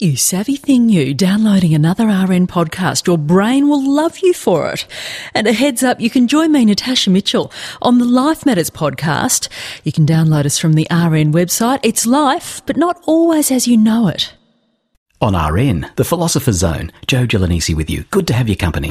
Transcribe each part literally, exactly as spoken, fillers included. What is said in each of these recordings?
You savvy thing you, downloading another R N podcast, your brain will love you for it. And a heads up, you can join me, Natasha Mitchell, on the Life Matters podcast. You can download us from the R N website. It's life, but not always as you know it. On R N, The Philosopher's Zone, Joe Gelanisi with you. Good to have your company.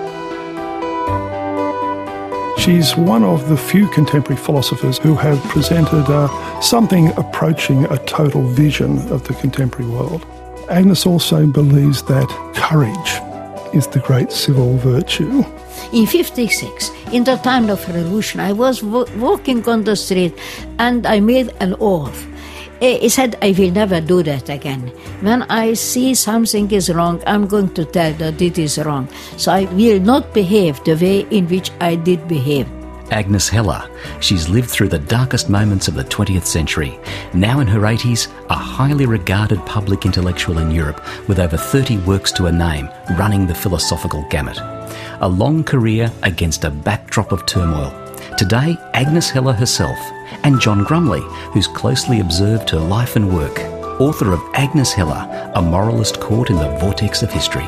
She's one of the few contemporary philosophers who have presented uh, something approaching a total vision of the contemporary world. Agnes also believes that courage is the great civil virtue. In fifty-six, in the time of revolution, I was w- walking on the street and I made an oath. I said, I will never do that again. When I see something is wrong, I'm going to tell that it is wrong. So I will not behave the way in which I did behave. Agnes Heller. She's lived through the darkest moments of the twentieth century. Now in her eighties, a highly regarded public intellectual in Europe with over thirty works to her name, running the philosophical gamut. A long career against a backdrop of turmoil. Today, Agnes Heller herself and John Grumley, who's closely observed her life and work, author of Agnes Heller, A Moralist Caught in the Vortex of History.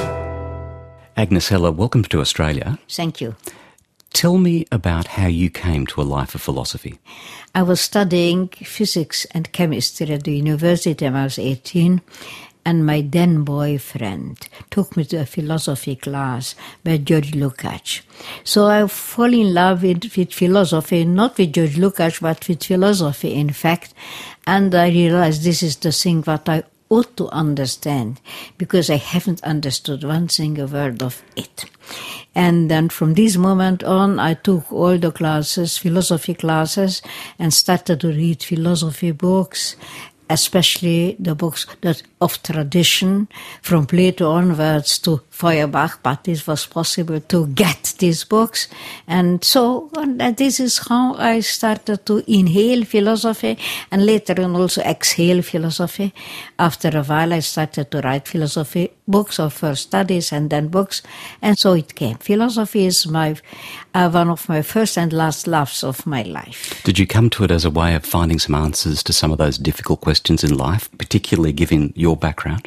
Agnes Heller, welcome to Australia. Thank you. Tell me about how you came to a life of philosophy. I was studying physics and chemistry at the university when I was eighteen, and my then boyfriend took me to a philosophy class by George Lukács. So I fell in love with, with philosophy, not with George Lukács, but with philosophy, in fact, and I realized this is the thing that I ought to understand, because I haven't understood one single word of it. And then from this moment on, I took all the classes, philosophy classes, and started to read philosophy books, especially the books that of tradition, from Plato onwards to Feuerbach, but it was possible to get these books. And so and this is how I started to inhale philosophy and later on also exhale philosophy. After a while, I started to write philosophy books, or first studies and then books, and so it came. Philosophy is my uh, one of my first and last loves of my life. Did you come to it as a way of finding some answers to some of those difficult questions in life, particularly given your background?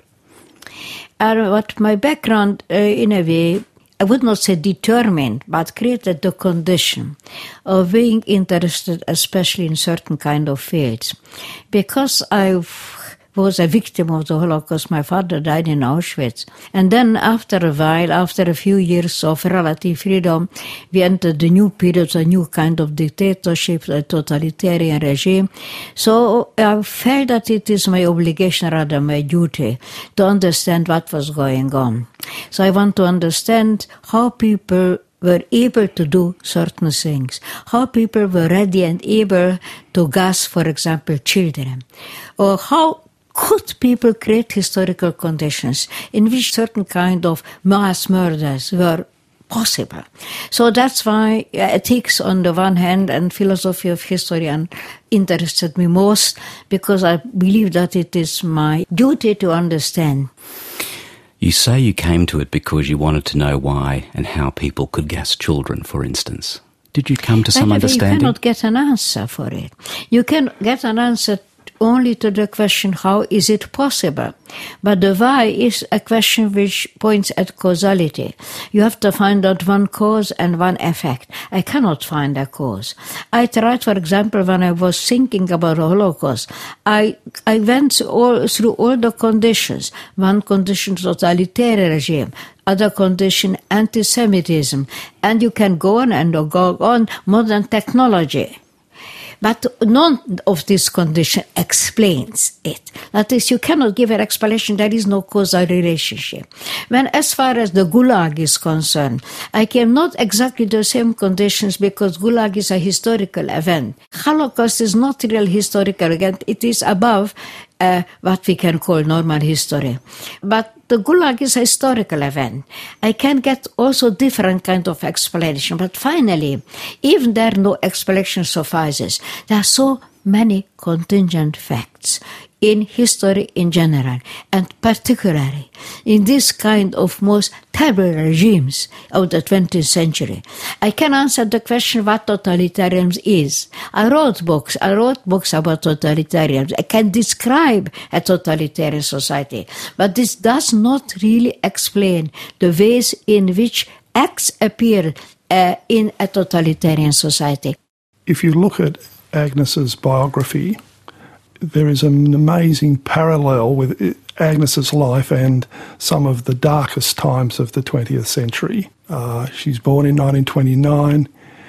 Uh, what my background, uh, in a way, I would not say determined, but created the condition of being interested, especially in certain kind of fields. Because I was a victim of the Holocaust, my father died in Auschwitz. And then after a while, after a few years of relative freedom, we entered the new period, a new kind of dictatorship, a totalitarian regime. So I felt that it is my obligation, rather my duty, to understand what was going on. So I want to understand how people were able to do certain things, how people were ready and able to gas, for example, children, or how could people create historical conditions in which certain kind of mass murders were possible. So that's why ethics on the one hand and philosophy of history interested me most, because I believe that it is my duty to understand. You say you came to it because you wanted to know why and how people could gas children, for instance. Did you come to some Anyway, understanding? You cannot get an answer for it. You can get an answer only to the question, how is it possible? But the why is a question which points at causality. You have to find out one cause and one effect. I cannot find a cause. I tried, for example, when I was thinking about the Holocaust, I I went all, through all the conditions. One condition, totalitarian regime. Other condition, anti-Semitism. And you can go on and go on, modern technology. But none of this condition explains it. That is, you cannot give an explanation. There is no causal relationship. When, as far as the Gulag is concerned, I came not exactly the same conditions because Gulag is a historical event. Holocaust is not real historical event. It is above uh, what we can call normal history. But the Gulag is a historical event. I can get also different kind of explanation. But finally, even there no explanation suffices, there are so many contingent facts in history in general, and particularly in this kind of most terrible regimes of the twentieth century. I can answer the question what totalitarianism is. I wrote books. I wrote books about totalitarianism. I can describe a totalitarian society, but this does not really explain the ways in which acts appear uh, in a totalitarian society. If you look at Agnes's biography, there is an amazing parallel with Agnes's life and some of the darkest times of the twentieth century. Uh, she's born in nineteen twenty-nine.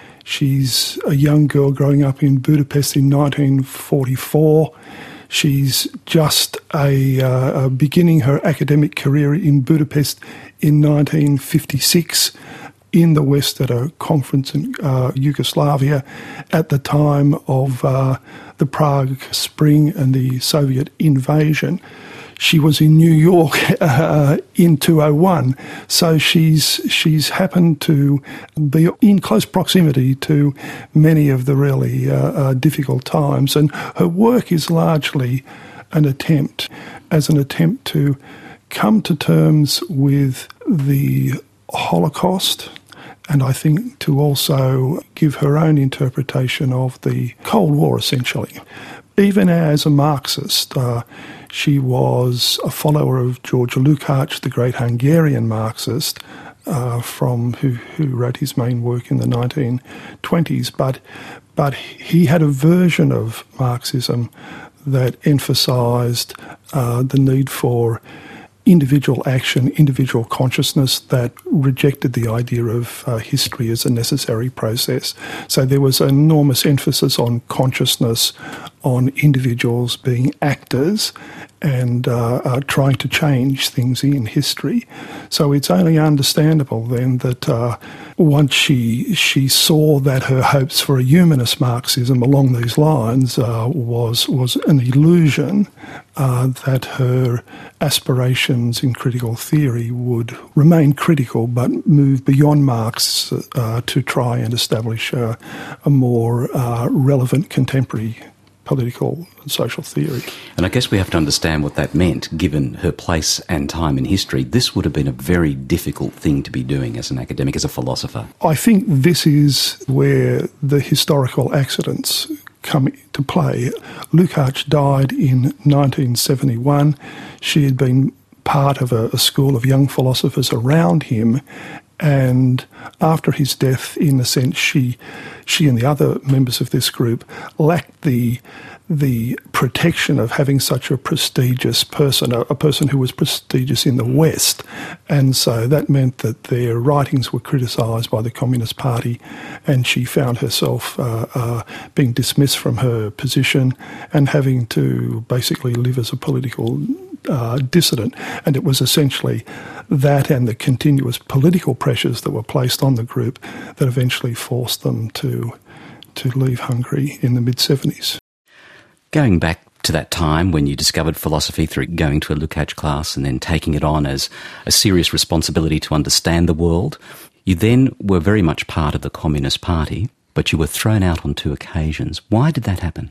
She's a young girl growing up in Budapest in nineteen forty-four. She's just a, uh, beginning her academic career in Budapest in nineteen fifty-six. In the West at a conference in uh, Yugoslavia at the time of uh, the Prague Spring and the Soviet invasion. She was in New York uh, in two thousand one, so she's she's happened to be in close proximity to many of the really uh, uh, difficult times, and her work is largely an attempt, as an attempt to come to terms with the Holocaust, and I think to also give her own interpretation of the Cold War, essentially. Even as a Marxist, uh, she was a follower of George Lukács, the great Hungarian Marxist, uh, from who, who wrote his main work in the nineteen twenties. But, but he had a version of Marxism that emphasised uh, the need for individual action, individual consciousness, that rejected the idea of uh, history as a necessary process. So there was an enormous emphasis on consciousness, on individuals being actors and uh, uh, trying to change things in history. So it's only understandable then that uh, once she she saw that her hopes for a humanist Marxism along these lines uh, was was an illusion, uh, that her aspirations in critical theory would remain critical but move beyond Marx uh, to try and establish uh, a more uh, relevant contemporary political and social theory. And I guess we have to understand what that meant, given her place and time in history. This would have been a very difficult thing to be doing as an academic, as a philosopher. I think this is where the historical accidents come into play. Lukács died in nineteen seventy-one. She had been part of a, a school of young philosophers around him, and after his death, in a sense, she she and the other members of this group lacked the the protection of having such a prestigious person, a, a person who was prestigious in the West. And so that meant that their writings were criticised by the Communist Party, and she found herself uh, uh, being dismissed from her position and having to basically live as a political uh, dissident. And it was essentially that and the continuous political pressures that were placed on the group that eventually forced them to to leave Hungary in the mid-seventies. Going back to that time when you discovered philosophy through going to a Lukács class and then taking it on as a serious responsibility to understand the world, you then were very much part of the Communist Party, but you were thrown out on two occasions. Why did that happen?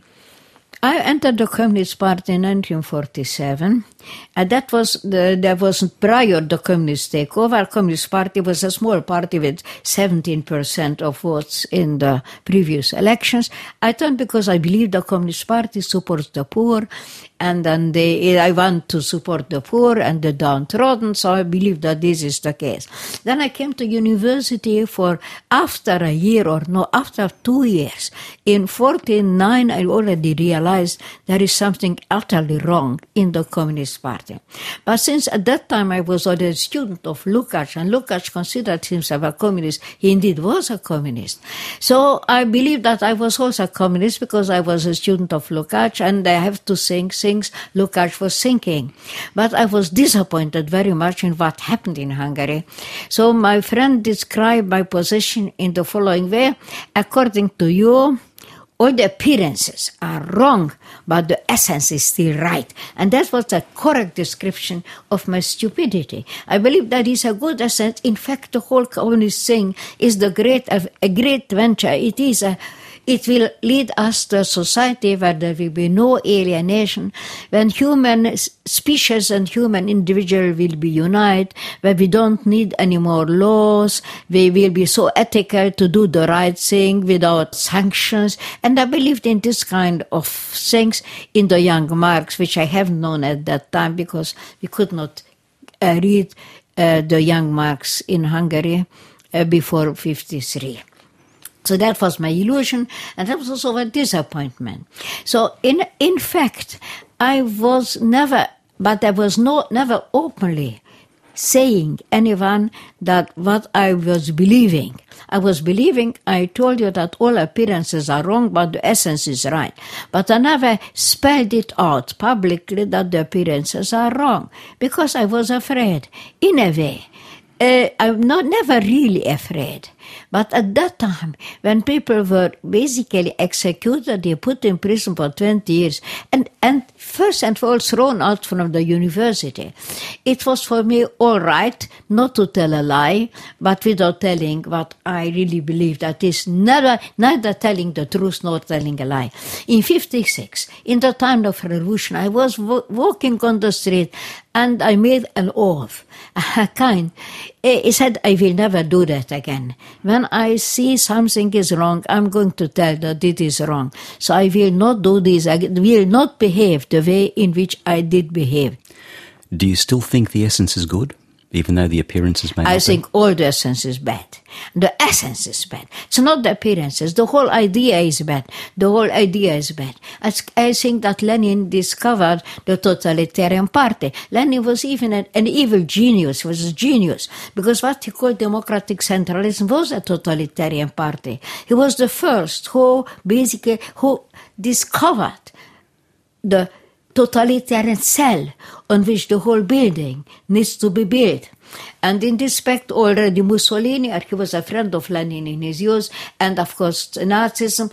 I entered the Communist Party in nineteen forty-seven, and that was the, that was prior to the Communist takeover. Our Communist Party was a small party with seventeen percent of votes in the previous elections. I turned because I believe the Communist Party supports the poor, and then they, I want to support the poor and the downtrodden, so I believe that this is the case. Then I came to university for after a year or no, after two years. In forty-nine, I already realized there is something utterly wrong in the Communist Party. But since at that time I was already a student of Lukács, and Lukács considered himself a communist, he indeed was a communist. So I believe that I was also a communist because I was a student of Lukács, and I have to think things Lukács was thinking. But I was disappointed very much in what happened in Hungary. So my friend described my position in the following way: according to you, all the appearances are wrong, but the essence is still right. And that was a correct description of my stupidity. I believe that is a good essence. In fact, the whole communist thing is the great, a great venture. It is a It will lead us to a society where there will be no alienation, when human species and human individual will be united, where we don't need any more laws, we will be so ethical to do the right thing without sanctions. And I believed in this kind of things in the young Marx, which I haven't known at that time because we could not uh, read uh, the young Marx in Hungary uh, before fifty-three. So that was my illusion, and that was also a disappointment. So in in fact, I was never, but I was not never openly saying anyone that what I was believing. I was believing, I told you that all appearances are wrong, but the essence is right. But I never spelled it out publicly that the appearances are wrong, because I was afraid, in a way. Uh, I'm not never really afraid. But at that time, when people were basically executed, they put in prison for twenty years, and, and first and foremost thrown out from the university, it was for me all right not to tell a lie, but without telling what I really believe. That is never, neither telling the truth nor telling a lie. In fifty-six, in the time of revolution, I was w- walking on the street, and I made an oath, a kind. He said, I will never do that again. When I see something is wrong, I'm going to tell that it is wrong. So I will not do this, I will not behave the way in which I did behave. Do you still think the essence is good, even though the appearances may not I be? think all the essence is bad. The essence is bad. It's not the appearances. The whole idea is bad. The whole idea is bad. I think that Lenin discovered the totalitarian party. Lenin was even an, an evil genius, was a genius, because what he called democratic centralism was a totalitarian party. He was the first who basically, who discovered the totalitarian cell on which the whole building needs to be built. And in this respect, already Mussolini, he was a friend of Lenin in his youth, and of course Nazism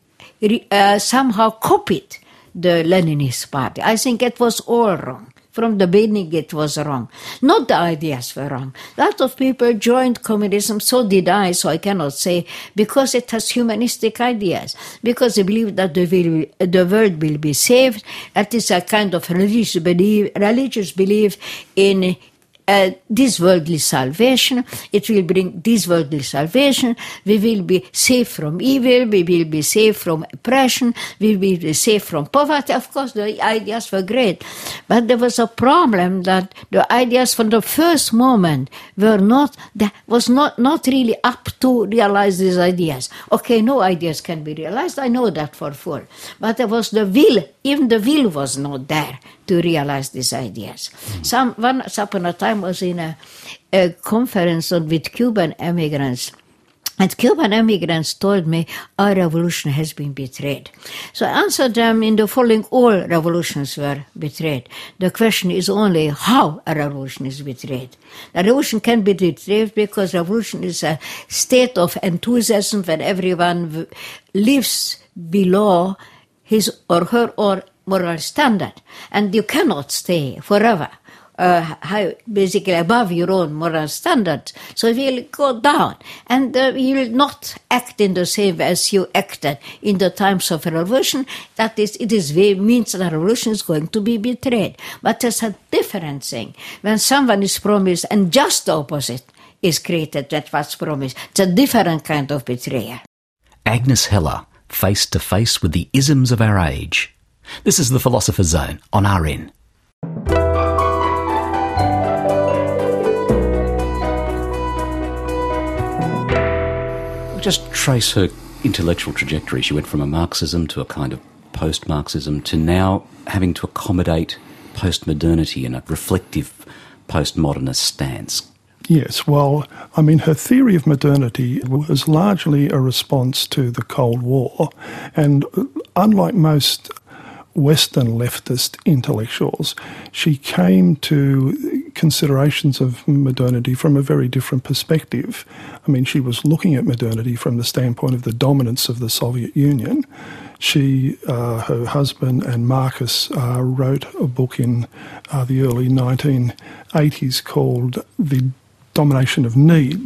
uh, somehow copied the Leninist party. I think it was all wrong. From the beginning it was wrong. Not the ideas were wrong. A lot of people joined communism, so did I, so I cannot say, because it has humanistic ideas, because they believe that the, will, the world will be saved. That is a kind of religious belief, religious belief in Uh, this worldly salvation. It will bring this worldly salvation. We will be safe from evil. We will be safe from oppression. We will be safe from poverty. Of course, the ideas were great. But there was a problem that the ideas from the first moment were not, that was not, not really up to realize these ideas. Okay, no ideas can be realized. I know that for full. But there was the will. Even the will was not there to realize these ideas. Mm. Some, once upon a time was in a, a conference on, with Cuban immigrants, and Cuban immigrants told me, our revolution has been betrayed. So I answered them in the following: all revolutions were betrayed. The question is only how a revolution is betrayed. The revolution can be betrayed because revolution is a state of enthusiasm when everyone lives below his or her or moral standard. And you cannot stay forever uh, high, basically above your own moral standard. So you will go down. And uh, you will not act in the same way as you acted in the times of a revolution. That is, it is way means that a revolution is going to be betrayed. But there's a different thing. When someone is promised and just the opposite is created, that was promised. It's a different kind of betrayal. Agnes Heller, face to face with the isms of our age. This is the Philosopher's Zone on R N. We'll just trace her intellectual trajectory. She went from a Marxism to a kind of post-Marxism to now having to accommodate post-modernity in a reflective postmodernist stance. Yes, well, I mean, her theory of modernity was largely a response to the Cold War, and unlike most Western leftist intellectuals, she came to considerations of modernity from a very different perspective. I mean, she was looking at modernity from the standpoint of the dominance of the Soviet Union. She, uh, her husband and Marcus uh, wrote a book in uh, the early nineteen eighties called The Domination of Needs.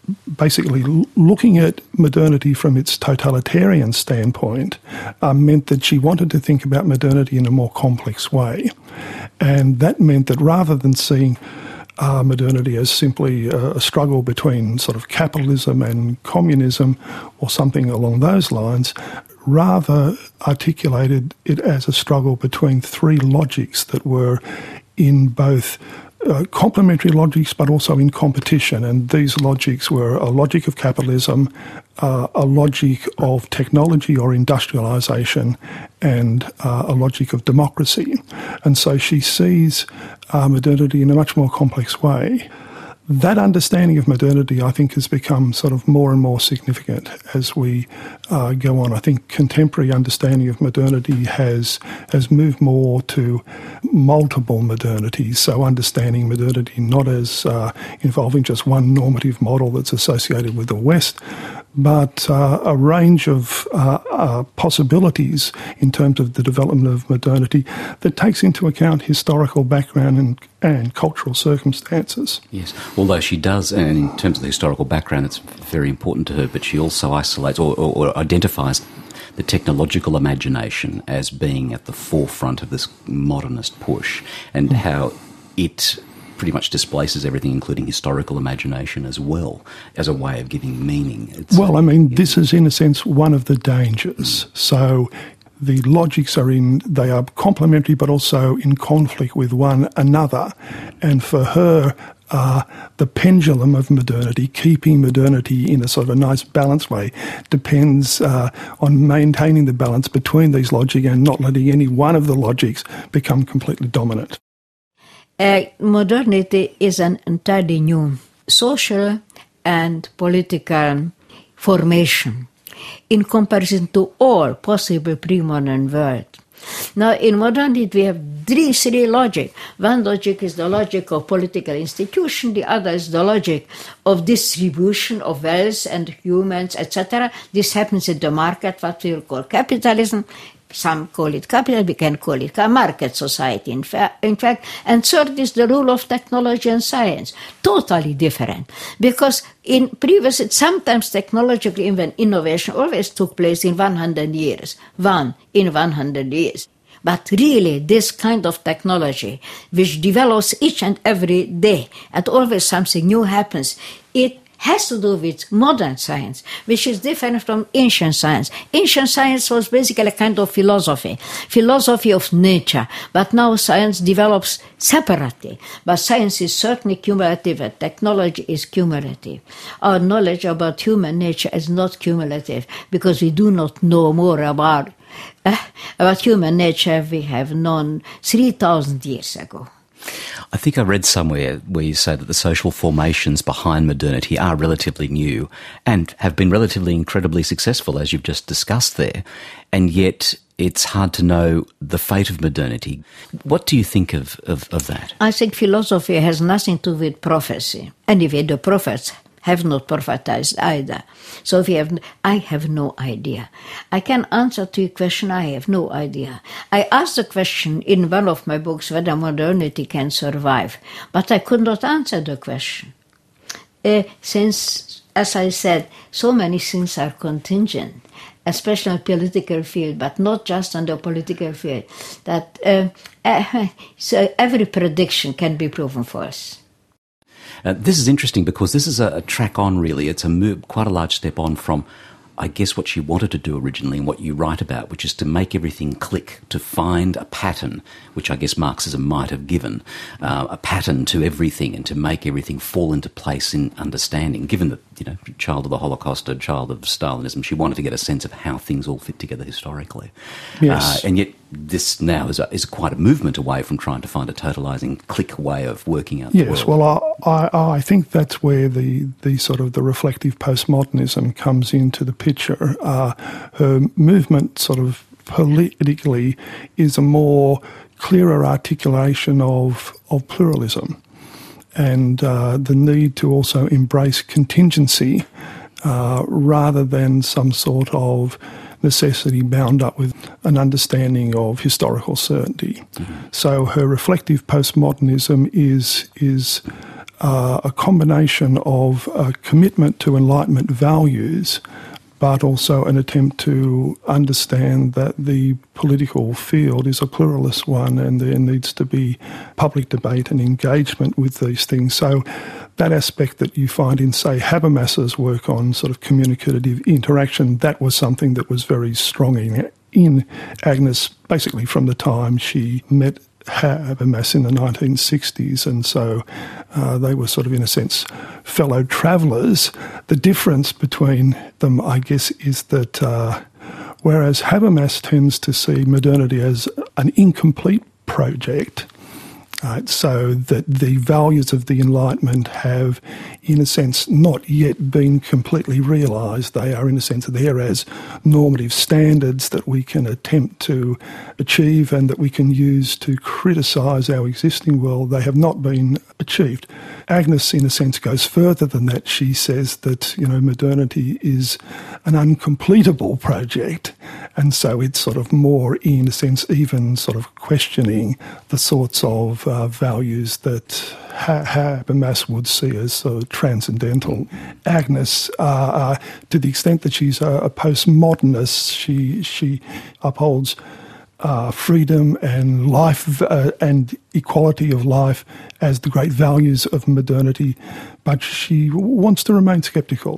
basically l- looking at modernity from its totalitarian standpoint uh, meant that she wanted to think about modernity in a more complex way. And that meant that rather than seeing uh, modernity as simply a, a struggle between sort of capitalism and communism or something along those lines, rather articulated it as a struggle between three logics that were in both uh, complementary logics but also in competition. And these logics were a logic of capitalism, uh, a logic of technology or industrialisation, and uh, a logic of democracy. And so she sees uh, modernity in a much more complex way. That understanding of modernity, I think, has become sort of more and more significant as we uh, go on. I think contemporary understanding of modernity has has moved more to multiple modernities, so understanding modernity not as uh, involving just one normative model that's associated with the West, but uh, a range of uh, uh, possibilities in terms of the development of modernity that takes into account historical background and, and cultural circumstances. Yes, although she does, and in terms of the historical background, it's very important to her, but she also isolates or, or, or identifies the technological imagination as being at the forefront of this modernist push, and mm. how it pretty much displaces everything, including historical imagination as well, as a way of giving meaning. It's, well, I mean, yeah. This is in a sense one of the dangers. Mm. So the logics are in, they are complementary but also in conflict with one another. And for her, uh, the pendulum of modernity, keeping modernity in a sort of a nice balanced way, depends uh, on maintaining the balance between these logics and not letting any one of the logics become completely dominant. Uh, modernity is an entirely new social and political formation in comparison to all possible pre-modern world. Now, in modernity, we have three, three logic. One logic is the logic of political institution. The other is the logic of distribution of wealth and humans, et cetera. This happens in the market, what we will call capitalism. Some call it capital, we can call it a market society, in, fa- in fact. And third is the rule of technology and science. Totally different. Because in previous, sometimes technological even innovation always took place in one hundred years. One in one hundred years. But really, this kind of technology, which develops each and every day, and always something new happens, it has to do with modern science, which is different from ancient science. Ancient science was basically a kind of philosophy, philosophy of nature. But now science develops separately. But science is certainly cumulative and technology is cumulative. Our knowledge about human nature is not cumulative because we do not know more about, uh, about human nature we have known three thousand years ago. I think I read somewhere where you say that the social formations behind modernity are relatively new and have been relatively incredibly successful, as you've just discussed there, and yet it's hard to know the fate of modernity. What do you think of, of, of that? I think philosophy has nothing to do with prophecy. Anyway, the prophets have not prophetized either. So we have, I have no idea. I can answer to your question, I have no idea. I asked the question in one of my books whether modernity can survive, but I could not answer the question. Uh, since, as I said, so many things are contingent, especially in the political field, but not just on the political field, that uh, uh, so every prediction can be proven false. Uh, this is interesting because this is a, a track on, really. It's a move, quite a large step on from, I guess, what she wanted to do originally and what you write about, which is to make everything click, to find a pattern, which I guess Marxism might have given, uh, a pattern to everything and to make everything fall into place in understanding. Given that, you know, child of the Holocaust, a child of Stalinism, she wanted to get a sense of how things all fit together historically. Yes. Uh, and yet this now is, a, is quite a movement away from trying to find a totalising click way of working out the yes, world. well, I, I, I think that's where the, the sort of the reflective postmodernism comes into the picture. Uh, her movement sort of politically is a more clearer articulation of, of pluralism and uh, the need to also embrace contingency uh, rather than some sort of necessity bound up with an understanding of historical certainty. Mm-hmm. So her reflective postmodernism is is uh, a combination of a commitment to Enlightenment values, but also an attempt to understand that the political field is a pluralist one and there needs to be public debate and engagement with these things. So that aspect that you find in, say, Habermas's work on sort of communicative interaction, that was something that was very strong in, in Agnes, basically from the time she met Habermas in the nineteen sixties, and so uh, they were sort of, in a sense, fellow travellers. The difference between them, I guess, is that uh, whereas Habermas tends to see modernity as an incomplete project, right, so that the values of the Enlightenment have, in a sense, not yet been completely realised. They are, in a sense, there as normative standards that we can attempt to achieve and that we can use to criticise our existing world. They have not been achieved. Agnes, in a sense, goes further than that. She says that, you know, modernity is an uncompletable project, and so it's sort of more, in a sense, even sort of questioning the sorts of uh, values that Habermas would see as sort of transcendental. Agnes, uh, uh, to the extent that she's a, a postmodernist, she she upholds uh, freedom and life uh, and equality of life as the great values of modernity, but she wants to remain sceptical.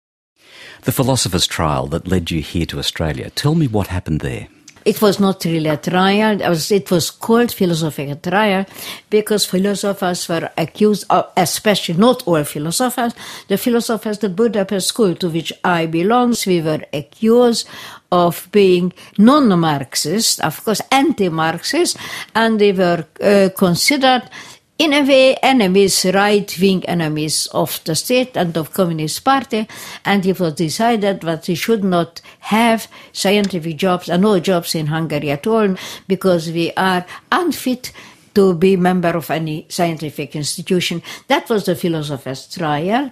The philosopher's trial that led you here to Australia, tell me what happened there. It was not really a trial. It was called philosophical trial because philosophers were accused, of, especially not all philosophers, the philosophers, the Budapest school to which I belong, we were accused of being non-Marxist, of course anti-Marxist, and they were uh, considered in a way enemies, right-wing enemies of the state and of Communist Party, and it was decided that we should not have scientific jobs and no jobs in Hungary at all because we are unfit to be member of any scientific institution. That was the philosopher's trial,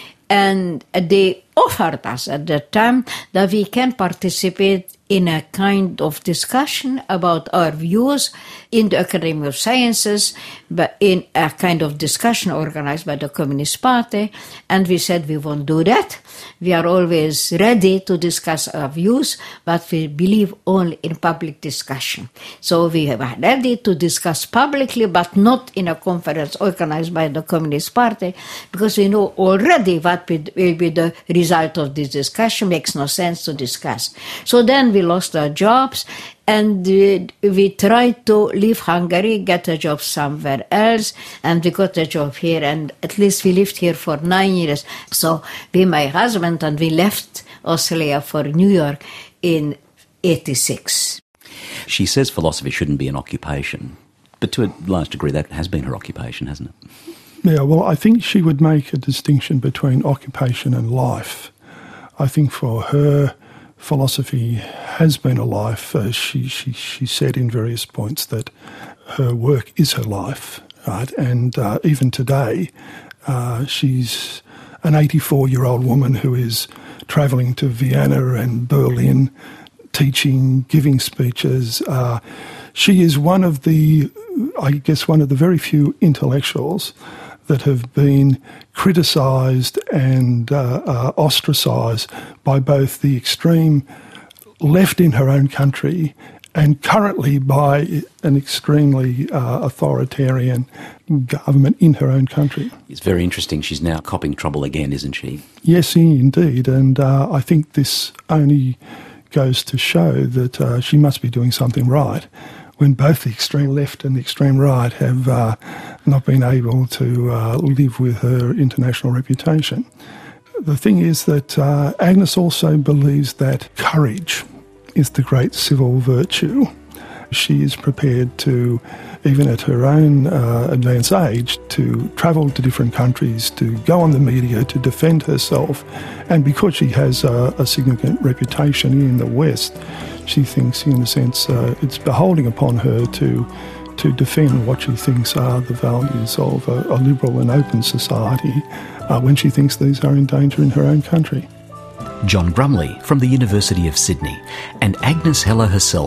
and they offered us at that time that we can participate in a kind of discussion about our views in the Academy of Sciences, but in a kind of discussion organized by the Communist Party. And we said we won't do that. We are always ready to discuss our views, but we believe only in public discussion. So we are ready to discuss publicly, but not in a conference organized by the Communist Party, because we know already what will be the result of this discussion. Makes no sense to discuss. So then we lost our jobs, and uh, we tried to leave Hungary, get a job somewhere else, and we got a job here, and at least we lived here for nine years. So we, my husband, and we left Australia for New York in eighty-six. She says philosophy shouldn't be an occupation, but to a large degree that has been her occupation, hasn't it? Yeah, well, I think she would make a distinction between occupation and life. I think for her, philosophy has been a life. Uh, she, she, she said in various points that her work is her life, right? And uh, even today, uh, she's an eighty-four-year-old woman who is travelling to Vienna and Berlin, teaching, giving speeches. Uh, she is one of the, I guess, one of the very few intellectuals that have been criticised and uh, uh, ostracised by both the extreme left in her own country and currently by an extremely uh, authoritarian government in her own country. It's very interesting. She's now copping trouble again, isn't she? Yes, indeed. And uh, I think this only goes to show that uh, she must be doing something right when both the extreme left and the extreme right have uh, not been able to uh, live with her international reputation. The thing is that uh, Agnes also believes that courage is the great civil virtue. She is prepared to, even at her own uh, advanced age, to travel to different countries, to go on the media, to defend herself. And because she has a, a significant reputation in the West, she thinks, in a sense, uh, it's beholding upon her to to defend what she thinks are the values of a, a liberal and open society uh, when she thinks these are in danger in her own country. John Brumley from the University of Sydney and Agnes Heller herself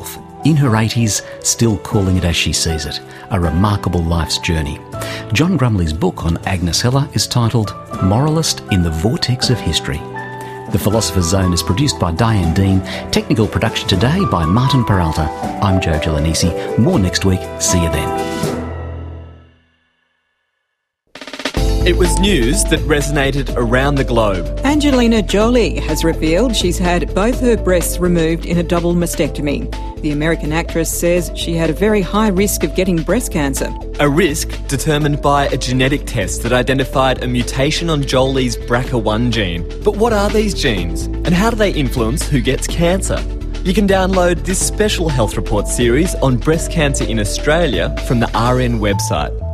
in her eighties, still calling it as she sees it. A remarkable life's journey. John Grumley's book on Agnes Heller is titled Moralist in the Vortex of History. The Philosopher's Zone is produced by Diane Dean. Technical production today by Martin Peralta. I'm Joe Gelanisi. More next week. See you then. It was news that resonated around the globe. Angelina Jolie has revealed she's had both her breasts removed in a double mastectomy. The American actress says she had a very high risk of getting breast cancer. A risk determined by a genetic test that identified a mutation on Jolie's B R C A one gene. But what are these genes? And how do they influence who gets cancer? You can download this special health report series on breast cancer in Australia from the R N website.